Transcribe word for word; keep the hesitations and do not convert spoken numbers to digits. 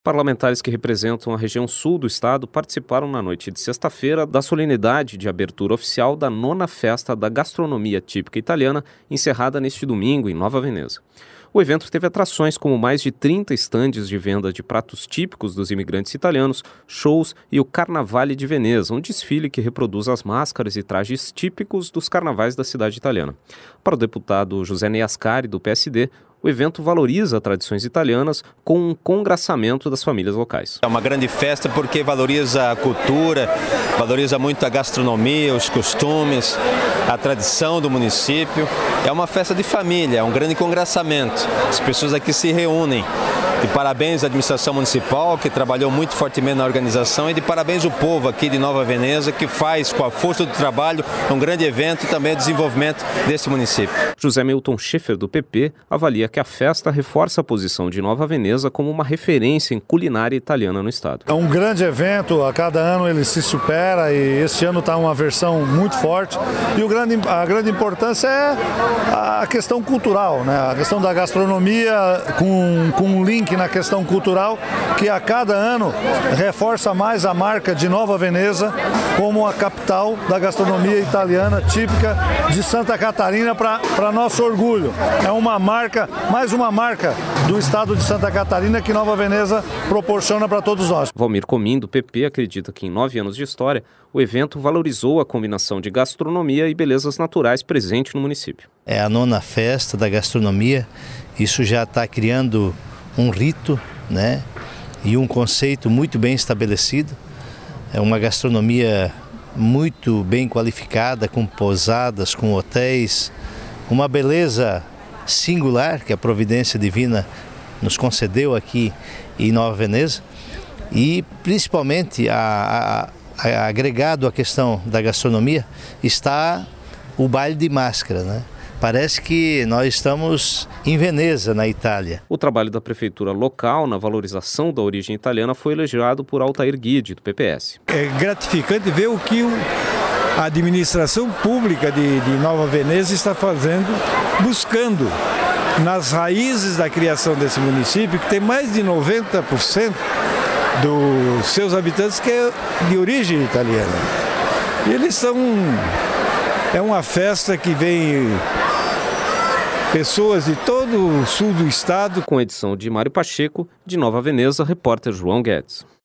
Parlamentares que representam a região sul do estado participaram na noite de sexta-feira da solenidade de abertura oficial da nona Festa da Gastronomia Típica Italiana, encerrada neste domingo em Nova Veneza. O evento teve atrações como mais de trinta estandes de venda de pratos típicos dos imigrantes italianos, shows e o Carnavale de Veneza, um desfile que reproduz as máscaras e trajes típicos dos carnavais da cidade italiana. Para o deputado José Neascari, do P S D, o evento valoriza tradições italianas com um congraçamento das famílias locais. É uma grande festa porque valoriza a cultura, valoriza muito a gastronomia, os costumes, a tradição do município. É uma festa de família, é um grande congraçamento. As pessoas aqui se reúnem. De parabéns à administração municipal, que trabalhou muito fortemente na organização, e de parabéns ao povo aqui de Nova Veneza, que faz, com a força do trabalho, um grande evento e também o desenvolvimento desse município. José Milton Schaeffer, do P P, avalia que a festa reforça a posição de Nova Veneza como uma referência em culinária italiana no estado. É um grande evento, a cada ano ele se supera e este ano está uma versão muito forte. E o grande, a grande importância é a questão cultural, né? A questão da gastronomia com, com um link na questão cultural, que a cada ano reforça mais a marca de Nova Veneza como a capital da gastronomia italiana típica de Santa Catarina, para nosso orgulho. É uma marca, mais uma marca do estado de Santa Catarina que Nova Veneza proporciona para todos nós. Valmir Comim, do P P, acredita que em nove anos de história, o evento valorizou a combinação de gastronomia e belezas naturais presente no município. É a nona festa da gastronomia, isso já está criando um rito, né, e um conceito muito bem estabelecido. É uma gastronomia muito bem qualificada, com pousadas, com hotéis, uma beleza singular que a providência divina nos concedeu aqui em Nova Veneza, e principalmente a, a, a, agregado à questão da gastronomia está o baile de máscara, né? Parece que nós estamos em Veneza, na Itália. O trabalho da prefeitura local na valorização da origem italiana foi elogiado por Altair Guide, do P P S. É gratificante ver o que a administração pública de, de Nova Veneza está fazendo, buscando nas raízes da criação desse município, que tem mais de noventa por cento dos seus habitantes que é de origem italiana. E eles são... É uma festa que vem pessoas de todo o sul do estado. Com edição de Mário Pacheco, de Nova Veneza, repórter João Guedes.